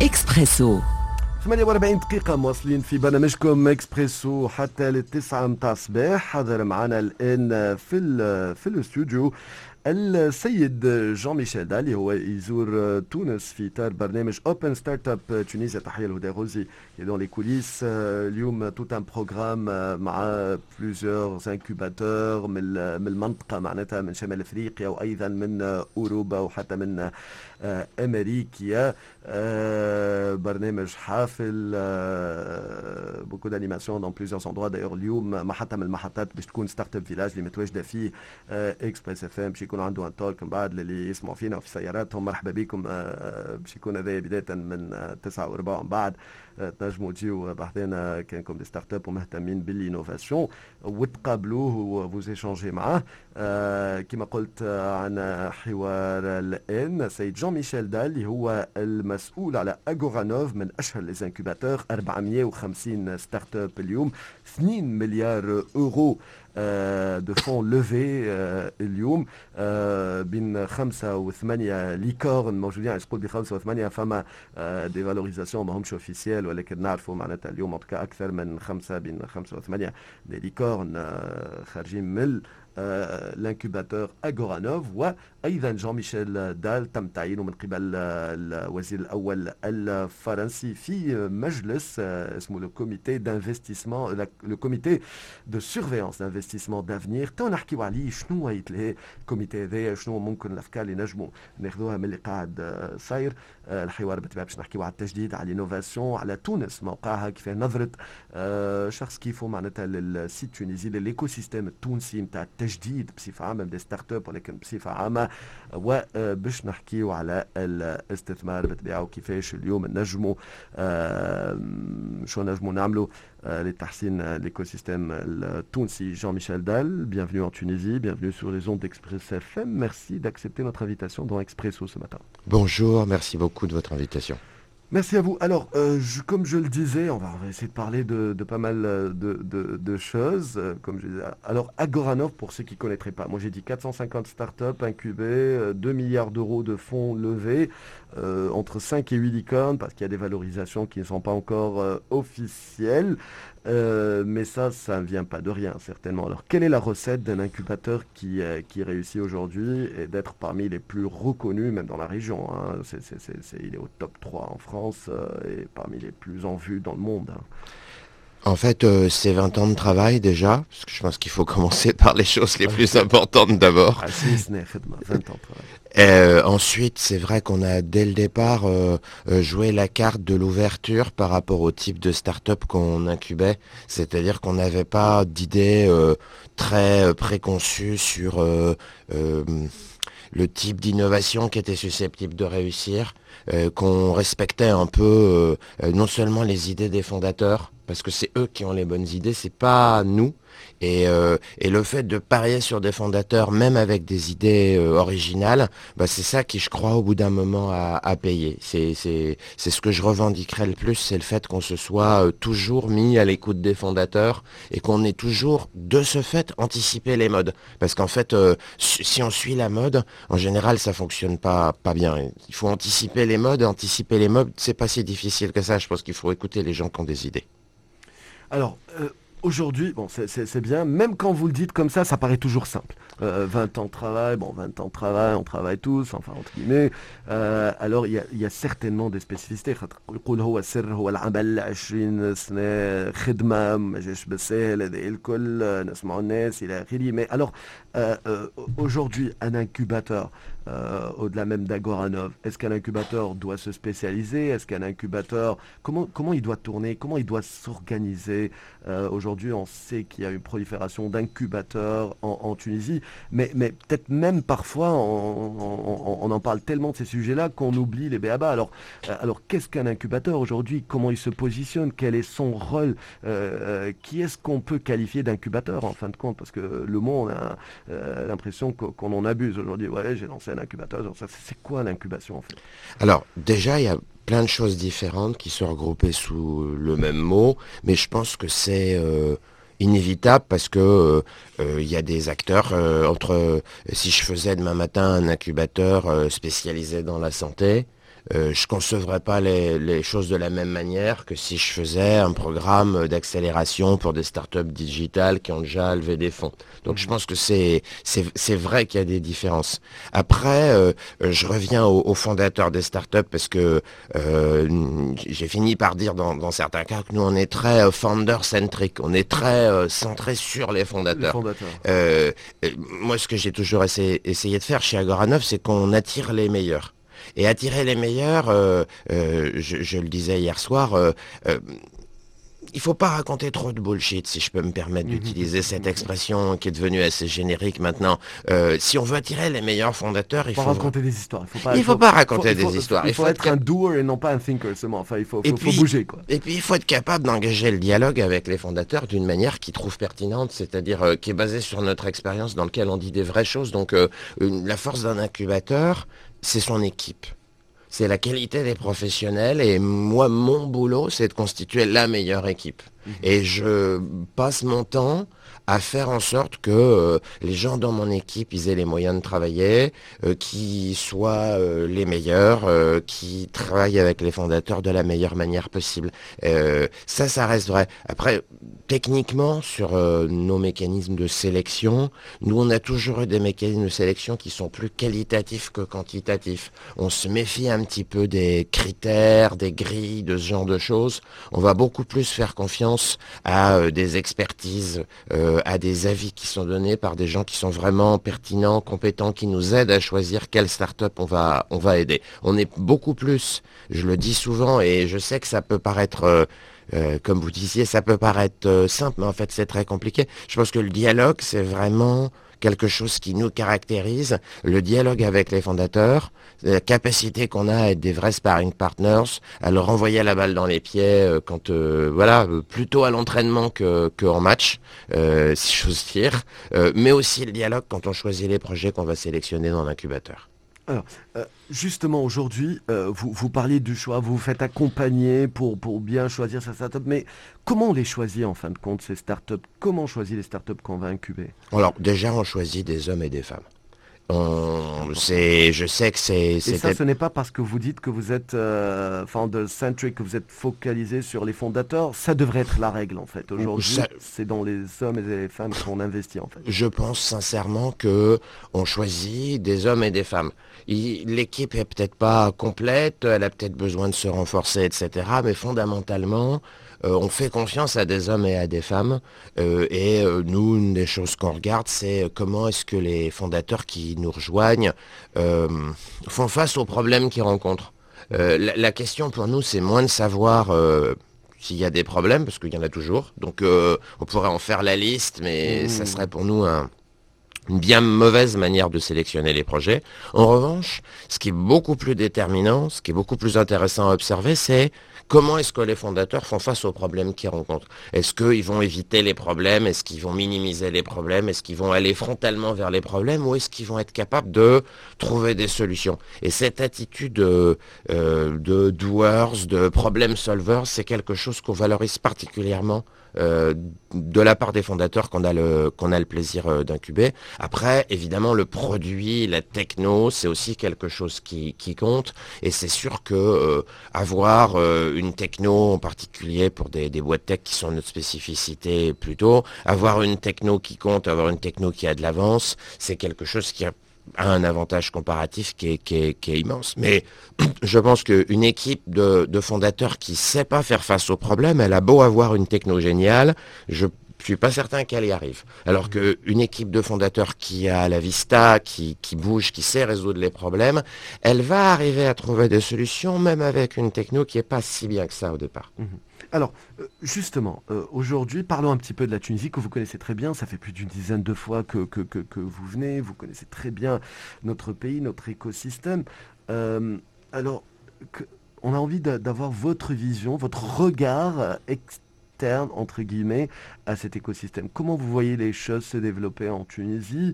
إكسبريسو. 48 دقيقة مواصلين في برنامجكم اكسبريسو حتى للتسعة متاع الصباح. حاضر معنا الآن في الاستوديو السيد جان ميشيل دالي، هو يزور تونس في اطار برنامج اوبن ستارت اب تونيزيا. تحيه لهدى غوزي دون لي كوليس. اليوم توت ان بروغرام مع بلوزيور انكوباتور من المنطقه، معناتها من شمال افريقيا وايضا من اوروبا وحتى من امريكا. برنامج حافل، بوكو دانيماسيون دون بلوزيور اندروا. دايور اليوم محطه من المحطات باش تكون ستارت اب فيلاج اللي متواجده فيه اكسبريس اف ام، باش يكون عنده ان تولك من بعد اللي يسمعوا فينا في سياراتهم. مرحبا بكم. باش يكون هذا بدايه من 9 وربع من بعد. تنجموا تجيو بحثنا كانكم دي ستارت اب ومهتمين بالانوفاسيون وتقابلوه وفوز ايشانجي معاه. كما قلت عن حوار الان سيد جان ميشيل دال اللي هو المسؤول على اغورانوف، من اشهر ليزانكوباتور. 450 ستارت اب اليوم، 2 مليار اورو دو فون لوفي اليوم. بين 5 و8 ليكورن موجودين. يعني تقول ب5 و8 فما دي فالوريزاسيون ماهمش اوفيسيال، ولكن نعرفوا معناتها اليوم اكثر من 5 بين 5 و8 دي ليكورن خارجين من الانكوباتور اغورانوف. وايضا جان ميشيل دال تم تعيينه من قبل الوزير الاول الفرنسي في مجلس اسمه لو كوميتي دانفستيسمون، لو كوميتي دو سيرفيونس دانفستيسمون دافنير. تو نحكيو عليه شنو هيتلهي الكوميتي هذايا، شنو ممكن الافكار اللي نجموا ناخذوها من اللي قاعد صاير. الحوار بالطبيعه باش نحكيو على التجديد، على الانوفاسيون، على تونس موقعها كيف نظره شخص كيفو معناتها للسيت تونيزي، للايكو سيستيم التونسي نتاع التجديد بصفه عامه، دي ستارت اب ولكن بصفه عامه. وباش نحكيو على الاستثمار بالطبيعه وكيفاش اليوم نجموا شو نجموا نعملوا لتحسين l'écosystème التونسي. Jean Michel Dalle, bienvenue en Tunisie, bienvenue sur les ondes d'Express FM. Merci d'accepter notre invitation dans Expresso ce matin. Bonjour, merci beaucoup de votre invitation. Merci à vous. Alors, comme je le disais, on va essayer de parler de pas mal de choses. Comme je disais. Alors, Agoranov, pour ceux qui ne connaîtraient pas, moi j'ai dit 450 startups incubées, 2 milliards d'euros de fonds levés, entre 5 et 8 licornes, parce qu'il y a des valorisations qui ne sont pas encore officielles. Mais ça ne vient pas de rien, certainement. Alors, quelle est la recette d'un incubateur qui réussit aujourd'hui et d'être parmi les plus reconnus, même dans la région, hein. Il est au top 3 en France et parmi les plus en vue dans le monde, hein. En fait, c'est 20 ans de travail déjà, parce que je pense qu'il faut commencer par les choses les plus importantes d'abord. 20 ans de travail. Ensuite, c'est vrai qu'on a dès le départ joué la carte de l'ouverture par rapport au type de start-up qu'on incubait. C'est-à-dire qu'on n'avait pas d'idée très préconçue sur le type d'innovation qui était susceptible de réussir, qu'on respectait un peu non seulement les idées des fondateurs, parce que c'est eux qui ont les bonnes idées, c'est pas nous. Et le fait de parier sur des fondateurs, même avec des idées originales, c'est ça qui, je crois, au bout d'un moment a payé. C'est ce que je revendiquerais le plus, c'est le fait qu'on se soit toujours mis à l'écoute des fondateurs et qu'on ait toujours, de ce fait, anticipé les modes. Parce qu'en fait, si on suit la mode, en général, ça fonctionne pas bien. Il faut anticiper les modes, c'est pas si difficile que ça. Je pense qu'il faut écouter les gens qui ont des idées. Alors, aujourd'hui, bon, c'est bien, même quand vous le dites comme ça paraît toujours simple. 20 ans de travail, 20 ans de travail, on travaille tous, enfin, entre guillemets. Alors, il y a certainement des spécificités. يقول هو السر هو العمل 20 سنة خدمة ما جاش بالسهل هذا الكل نسمعوا الناس إلى آخره. Mais alors, aujourd'hui, un incubateur, au-delà même d'Agoranov, est-ce qu'un incubateur doit se spécialiser? Est-ce qu'un incubateur, comment il doit tourner? Comment il doit s'organiser? Aujourd'hui, on sait qu'il y a une prolifération d'incubateurs en Tunisie, mais peut-être même parfois, on en parle tellement de ces sujets-là qu'on oublie les b.a.-ba. Alors qu'est-ce qu'un incubateur aujourd'hui? Comment il se positionne? Quel est son rôle? Qui est-ce qu'on peut qualifier d'incubateur en fin de compte? Parce que le mot, on a l'impression qu'on en abuse aujourd'hui. Ouais, j'ai lancé un incubateur. C'est quoi l'incubation en fait? Alors déjà, il y a plein de choses différentes qui sont regroupées sous le même mot, mais je pense que c'est inévitable parce que il y a des acteurs si je faisais demain matin un incubateur spécialisé dans la santé, je concevrais pas les choses de la même manière que si je faisais un programme d'accélération pour des startups digitales qui ont déjà levé des fonds. Donc je pense que c'est vrai qu'il y a des différences. Après, je reviens aux fondateurs des startups parce que j'ai fini par dire dans certains cas que nous on est très founder-centric, on est très centré sur les Les fondateurs. fondateurs. Euh, Moi, ce que j'ai toujours essayé de faire chez Agoranov, c'est qu'on attire les meilleurs. Et attirer les meilleurs, je le disais hier soir, il faut pas raconter trop de bullshit, si je peux me permettre d'utiliser cette expression qui est devenue assez générique maintenant. Si on veut attirer les meilleurs fondateurs, Faut raconter des histoires. il faut pas raconter des histoires. Il faut être un doer et non pas un thinker seulement. Enfin, Et faut puis, bouger, quoi. et puis, il faut être capable d'engager le dialogue avec les fondateurs d'une manière qu'ils trouvent pertinente, c'est-à-dire qui est basée sur notre expérience dans laquelle on dit des vraies choses. Donc, la force d'un incubateur, c'est son équipe. C'est la qualité des professionnels et moi, mon boulot, c'est de constituer la meilleure équipe. Et je passe mon temps à faire en sorte que les gens dans mon équipe, ils aient les moyens de travailler, qu'ils soient les meilleurs, qui travaillent avec les fondateurs de la meilleure manière possible. Ça reste vrai. Après, techniquement, sur nos mécanismes de sélection, nous, on a toujours eu des mécanismes de sélection qui sont plus qualitatifs que quantitatifs. On se méfie un petit peu des critères, des grilles, de ce genre de choses. On va beaucoup plus faire confiance à des expertises, à des avis qui sont donnés par des gens qui sont vraiment pertinents, compétents, qui nous aident à choisir quelle start-up on va aider. On est beaucoup plus, je le dis souvent, et je sais que ça peut paraître, comme vous disiez, ça peut paraître simple, mais en fait c'est très compliqué. Je pense que le dialogue, c'est vraiment quelque chose qui nous caractérise, le dialogue avec les fondateurs, la capacité qu'on a à être des vrais sparring partners, à leur envoyer la balle dans les pieds plutôt à l'entraînement que en match, si j'ose dire, mais aussi le dialogue quand on choisit les projets qu'on va sélectionner dans l'incubateur. Alors, justement, aujourd'hui, vous parliez du choix, vous vous faites accompagner pour bien choisir sa startup, mais comment on les choisit en fin de compte, ces startups? Comment on choisit les startups qu'on va incuber? Alors déjà, on choisit des hommes et des femmes. Je sais que Et ça, ce n'est pas parce que vous dites que vous êtes founder-centric, que vous êtes focalisé sur les fondateurs. Ça devrait être la règle, en fait. Aujourd'hui, c'est dans les hommes et les femmes qu'on investit, en fait. Je pense sincèrement que on choisit des hommes et des femmes. L'équipe est peut-être pas complète, elle a peut-être besoin de se renforcer, etc. Mais fondamentalement, on fait confiance à des hommes et à des femmes. Nous, une des choses qu'on regarde, c'est comment est-ce que les fondateurs qui nous rejoignent font face aux problèmes qu'ils rencontrent. La question pour nous, c'est moins de savoir s'il y a des problèmes, parce qu'il y en a toujours. Donc, on pourrait en faire la liste, mais ça serait pour nous une bien mauvaise manière de sélectionner les projets. En revanche, ce qui est beaucoup plus déterminant, ce qui est beaucoup plus intéressant à observer, c'est comment est-ce que les fondateurs font face aux problèmes qu'ils rencontrent. Est-ce qu'ils vont éviter les problèmes? Est-ce qu'ils vont minimiser les problèmes? Est-ce qu'ils vont aller frontalement vers les problèmes? Ou est-ce qu'ils vont être capables de trouver des solutions? Et cette attitude de doers, de problem solvers, c'est quelque chose qu'on valorise particulièrement de la part des fondateurs qu'on a le plaisir d'incuber. Après, évidemment, le produit, la techno, c'est aussi quelque chose qui compte. Et c'est sûr que avoir une techno en particulier pour des boîtes tech qui sont notre spécificité plutôt, avoir une techno qui compte, avoir une techno qui a de l'avance, c'est quelque chose qui a un avantage comparatif qui est immense. Mais je pense qu'une équipe de fondateurs qui sait pas faire face aux problèmes, elle a beau avoir une techno géniale, je suis pas certain qu'elle y arrive. Alors qu'une équipe de fondateurs qui a la vista, qui bouge, qui sait résoudre les problèmes, elle va arriver à trouver des solutions, même avec une techno qui est pas si bien que ça au départ. Alors, justement, aujourd'hui, parlons un petit peu de la Tunisie, que vous connaissez très bien. Ça fait plus d'une dizaine de fois que vous venez. Vous connaissez très bien notre pays, notre écosystème. Alors, on a envie d'avoir votre vision, votre regard externe, entre guillemets, à cet écosystème. Comment vous voyez les choses se développer en Tunisie?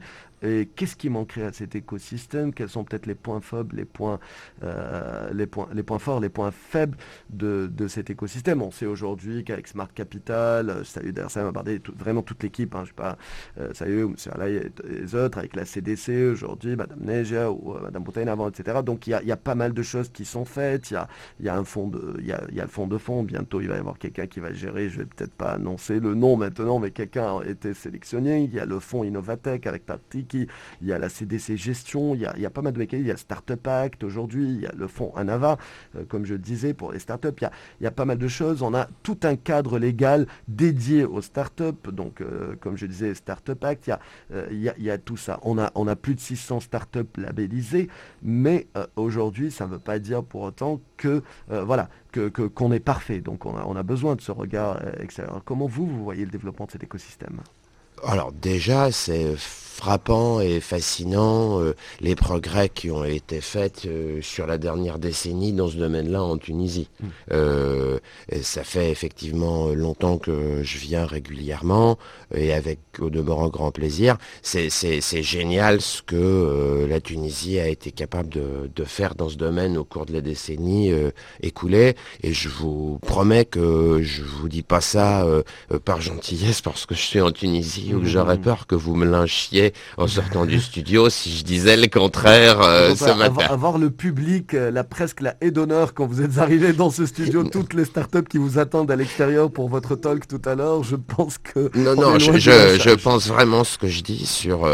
Et qu'est-ce qui manquerait à cet écosystème? Quels sont peut-être les points faibles, les points forts, les points faibles de cet écosystème? On sait aujourd'hui qu'avec Smart Capital, salut d'ailleurs ça m'a parlé vraiment toute l'équipe, hein, je sais pas, salut M. Alaï et les autres, avec la CDC aujourd'hui, Madame Neja ou Madame Boutain avant, etc. Donc il y a pas mal de choses qui sont faites. Il y a un fonds il y a le fonds de fonds. Bientôt il va y avoir quelqu'un qui va le gérer. Je vais peut-être pas annoncer le nom maintenant, mais quelqu'un a été sélectionné. Il y a le fonds Innovatech avec Partiki. Il y a la CDC Gestion. Il y a pas mal de mécanismes. Il y a le Startup Act aujourd'hui. Il y a le fonds Anava, comme je le disais, pour les startups. Il y a pas mal de choses. On a tout un cadre légal dédié aux startups. Donc, comme je disais, Startup Act, il y a tout ça. On a plus de 600 startups labellisées, mais aujourd'hui, ça ne veut pas dire pour autant que voilà, qu'on est parfait. Donc, on a besoin de ce regard extérieur. Comment vous voyez le développement de cet écosystème? Alors déjà, c'est frappant et fascinant les progrès qui ont été faits sur la dernière décennie dans ce domaine-là en Tunisie. Et ça fait effectivement longtemps que je viens régulièrement et avec au demeurant grand plaisir. C'est génial ce que la Tunisie a été capable de faire dans ce domaine au cours de la décennie écoulée. Et je vous promets que je vous dis pas ça par gentillesse parce que je suis en Tunisie ou que j'aurais peur que vous me lynchiez en sortant du studio si je disais le contraire ce matin. Avoir le public, presque la haie d'honneur quand vous êtes arrivé dans ce studio, toutes les startups qui vous attendent à l'extérieur pour votre talk tout à l'heure, je pense que... Non, je pense vraiment ce que je dis sur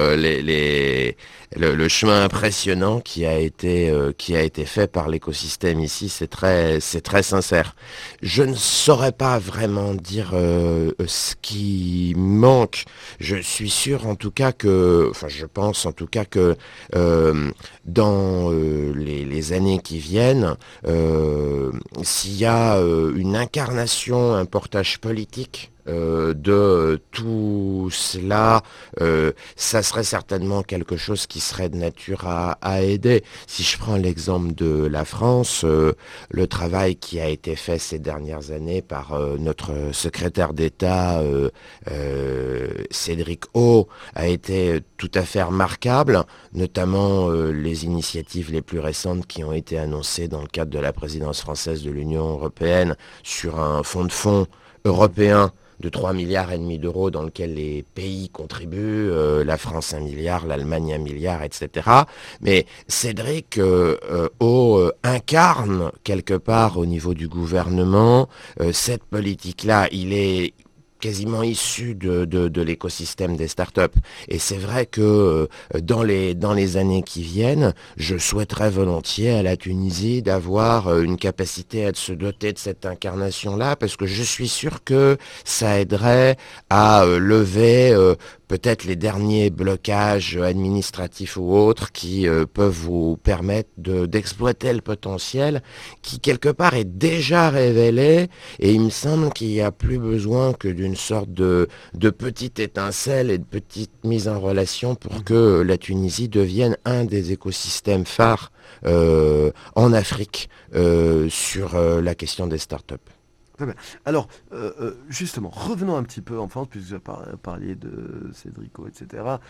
le chemin impressionnant qui a été fait par l'écosystème ici, c'est très sincère. Je ne saurais pas vraiment dire ce qui manque. Je suis sûr en tout cas je pense en tout cas que dans les années qui viennent, s'il y a une incarnation, un portage politique de tout cela, ça serait certainement quelque chose qui serait de nature à aider. Si je prends l'exemple de la France, le travail qui a été fait ces dernières années par notre secrétaire d'État Cédric O a été tout à fait remarquable, notamment les initiatives les plus récentes qui ont été annoncées dans le cadre de la présidence française de l'Union européenne sur un fonds européen de 3,5 milliards d'euros dans lequel les pays contribuent, la France 1 milliard, l'Allemagne 1 milliard, etc. Mais Cédric incarne quelque part au niveau du gouvernement cette politique-là. Il est quasiment issu de l'écosystème des startups. Et c'est vrai que dans les années qui viennent, je souhaiterais volontiers à la Tunisie d'avoir une capacité à se doter de cette incarnation-là, parce que je suis sûr que ça aiderait à lever peut-être les derniers blocages administratifs ou autres qui peuvent vous permettre d'exploiter le potentiel qui quelque part est déjà révélé, et il me semble qu'il n'y a plus besoin que d'une sorte de petite étincelle et de petite mise en relation pour que la Tunisie devienne un des écosystèmes phares en Afrique sur la question des startups. Très bien. Alors, justement, revenons un petit peu en France, puisque vous parliez de Cédrico, etc.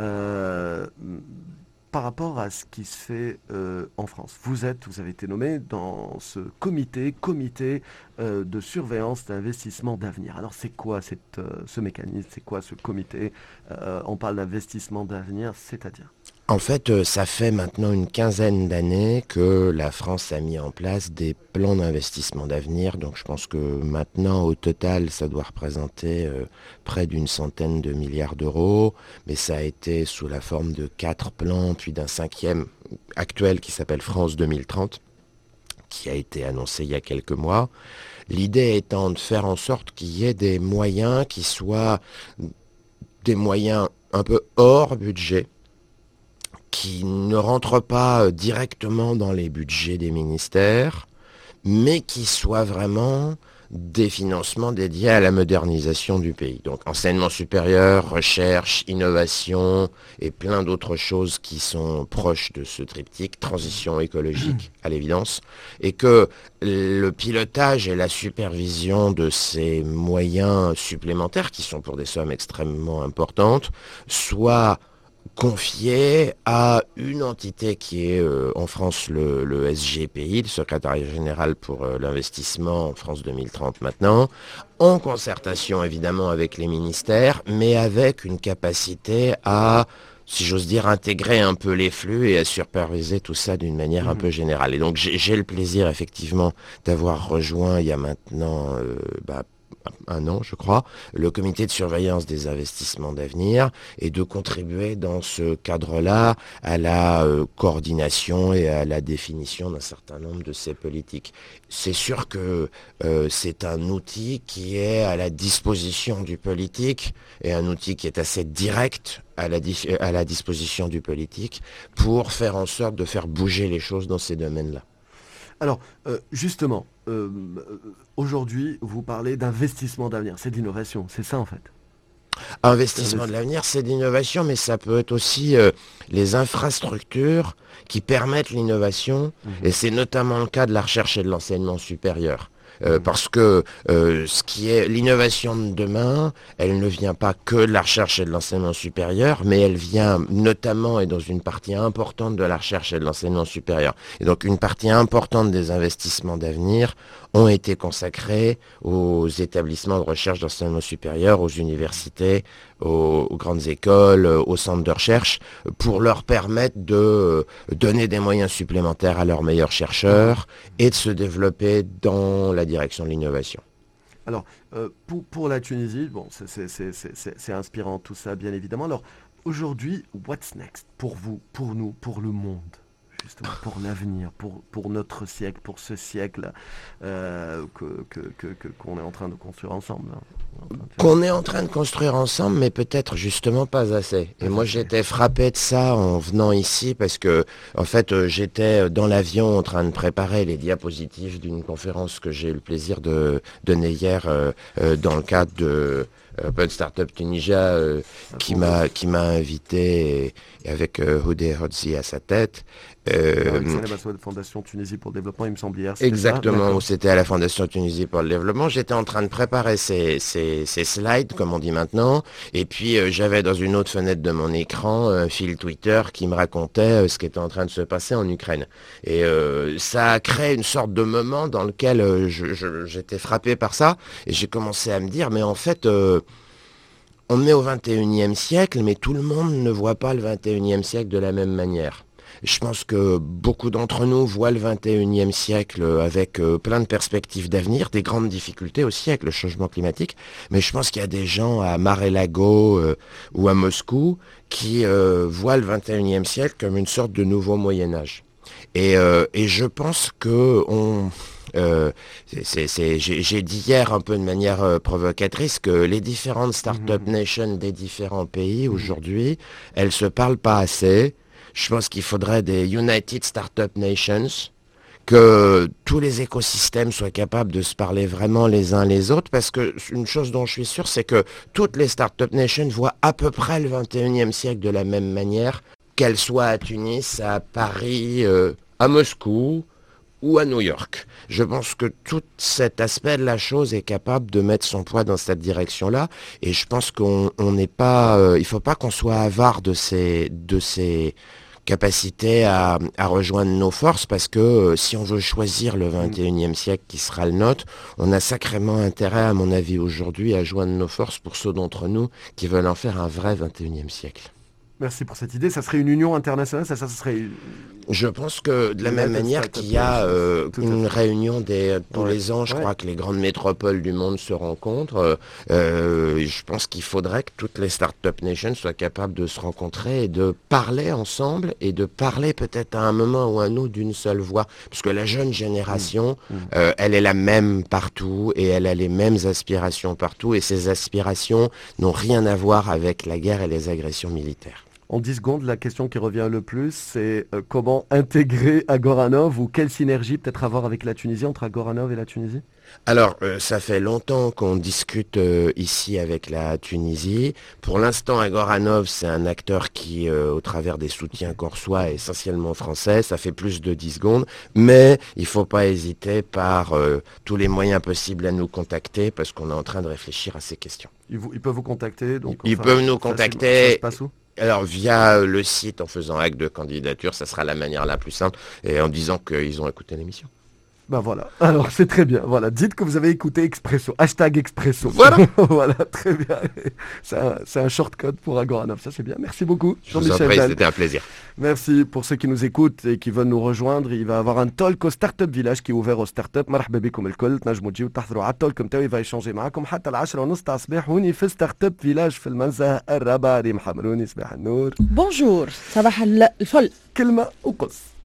Par rapport à ce qui se fait en France. Vous avez été nommé dans ce comité de surveillance d'investissement d'avenir. Alors c'est quoi ce mécanisme? C'est quoi ce comité? On parle d'investissement d'avenir, c'est-à-dire? En fait, ça fait maintenant une quinzaine d'années que la France a mis en place des plans d'investissement d'avenir. Donc je pense que maintenant, au total, ça doit représenter près d'une centaine de milliards d'euros. Mais ça a été sous la forme de 4 plans, puis d'un 5e actuel qui s'appelle France 2030, qui a été annoncé il y a quelques mois. L'idée étant de faire en sorte qu'il y ait des moyens qui soient des moyens un peu hors budget, qui ne rentrent pas directement dans les budgets des ministères, mais qui soient vraiment des financements dédiés à la modernisation du pays. Donc enseignement supérieur, recherche, innovation et plein d'autres choses qui sont proches de ce triptyque, transition écologique à l'évidence, et que le pilotage et la supervision de ces moyens supplémentaires, qui sont pour des sommes extrêmement importantes, soient confié à une entité qui est en France le SGPI, le secrétariat général pour l'investissement en France 2030 maintenant, en concertation évidemment avec les ministères, mais avec une capacité à, si j'ose dire, intégrer un peu les flux et à superviser tout ça d'une manière un peu générale. Et donc j'ai le plaisir effectivement d'avoir rejoint il y a maintenant un an, je crois, le comité de surveillance des investissements d'avenir et de contribuer dans ce cadre-là à la coordination et à la définition d'un certain nombre de ces politiques. C'est sûr que c'est un outil qui est à la disposition du politique et un outil qui est assez direct à la disposition du politique pour faire en sorte de faire bouger les choses dans ces domaines-là. Alors, justement, aujourd'hui, vous parlez d'investissement d'avenir. C'est de l'innovation, c'est ça en fait. Investissement de l'avenir, c'est d'innovation, mais ça peut être aussi les infrastructures qui permettent l'innovation, et c'est notamment le cas de la recherche et de l'enseignement supérieur. Parce que ce qui est l'innovation de demain, elle ne vient pas que de la recherche et de l'enseignement supérieur, mais elle vient notamment et dans une partie importante de la recherche et de l'enseignement supérieur. Et donc une partie importante des investissements d'avenir ont été consacrés aux établissements de recherche d'enseignement supérieur, aux universités, aux grandes écoles, aux centres de recherche, pour leur permettre de donner des moyens supplémentaires à leurs meilleurs chercheurs et de se développer dans la direction de l'innovation. Alors, pour la Tunisie, bon, c'est inspirant tout ça, bien évidemment. Alors, aujourd'hui, what's next pour vous, pour nous, pour le monde? Justement, pour l'avenir, pour notre siècle, pour ce siècle qu'on est en train de construire ensemble. Qu'on est en train de construire ensemble, mais peut-être justement pas assez. Et moi, j'étais frappé de ça en venant ici parce que, en fait, j'étais dans l'avion en train de préparer les diapositives d'une conférence que j'ai eu le plaisir de donner hier dans le cadre de Open Startup Tunisia qui m'a invité et avec Houdé Hodzi à sa tête. Fondation Tunisie pour le développement, il me semble hier. Exactement, c'était à la Fondation Tunisie pour le développement. J'étais en train de préparer ces slides, comme on dit maintenant, et puis j'avais dans une autre fenêtre de mon écran un fil Twitter qui me racontait ce qui était en train de se passer en Ukraine. Et ça a créé une sorte de moment dans lequel j'étais frappé par ça, et j'ai commencé à me dire, mais en fait... on est au 21e siècle, mais tout le monde ne voit pas le 21e siècle de la même manière. Je pense que beaucoup d'entre nous voient le 21e siècle avec plein de perspectives d'avenir, des grandes difficultés aussi avec le changement climatique, mais je pense qu'il y a des gens à Mar-a-Lago ou à Moscou qui voient le 21e siècle comme une sorte de nouveau Moyen-Âge. Et je pense que j'ai dit hier un peu de manière provocatrice que les différentes Startup Nations des différents pays aujourd'hui, elles se parlent pas assez. Je pense qu'il faudrait des United Startup Nations, que tous les écosystèmes soient capables de se parler vraiment les uns les autres, parce que une chose dont je suis sûr, c'est que toutes les Startup Nations voient à peu près le 21e siècle de la même manière, qu'elles soient à Tunis, à Paris, à Moscou ou à New York. Je pense que tout cet aspect de la chose est capable de mettre son poids dans cette direction-là, et je pense qu'on n'est pas, il faut pas qu'on soit avare de ces capacité à rejoindre nos forces, parce que si on veut choisir le 21e siècle qui sera le nôtre, on a sacrément intérêt, à mon avis, aujourd'hui, à joindre nos forces pour ceux d'entre nous qui veulent en faire un vrai 21e siècle. Merci pour cette idée. Ça serait une union internationale, ça serait... Je pense que de la même manière qu'il y a une réunion tous les ans, je crois que les grandes métropoles du monde se rencontrent, je pense qu'il faudrait que toutes les Startup Nations soient capables de se rencontrer et de parler ensemble, et de parler peut-être à un moment ou à un autre d'une seule voix. Parce que la jeune génération, elle est la même partout, et elle a les mêmes aspirations partout, et ces aspirations n'ont rien à voir avec la guerre et les agressions militaires. En 10 secondes, la question qui revient le plus, c'est comment intégrer Agoranov, ou quelle synergie peut-être avoir avec la Tunisie, entre Agoranov et la Tunisie? Alors, ça fait longtemps qu'on discute ici avec la Tunisie. Pour l'instant, Agoranov, c'est un acteur qui, au travers des soutiens qu'on reçoit, est essentiellement français. Ça fait plus de 10 secondes. Mais il ne faut pas hésiter par tous les moyens possibles à nous contacter, parce qu'on est en train de réfléchir à ces questions. Ils peuvent vous contacter, donc, ils peuvent nous contacter. Ça se passe où? Alors via le site, en faisant acte de candidature, ça sera la manière la plus simple, et en disant qu'ils ont écouté l'émission. Ben voilà, alors c'est très bien. Voilà, dites que vous avez écouté Expresso, hashtag Expresso. Voilà. Voilà, très bien. C'est un shortcode pour Agoranov, ça c'est bien. Merci beaucoup, Je vous en Jean-Michel prie, Dalle. c'était un plaisir. Merci pour ceux qui nous écoutent et qui veulent nous rejoindre. Il va y avoir un talk au Startup Village qui est ouvert aux startups. مرحبا بكم الكل تنجموا تجيو تحضروا على التولك نتاعي va échanger معاكم حتى 10:30 تاع الصباح هوني في ستارت فيلاج في المنزه الرابعه. ريم حمروني صباح النور. بونجور صباح الفل. كلمه وقص.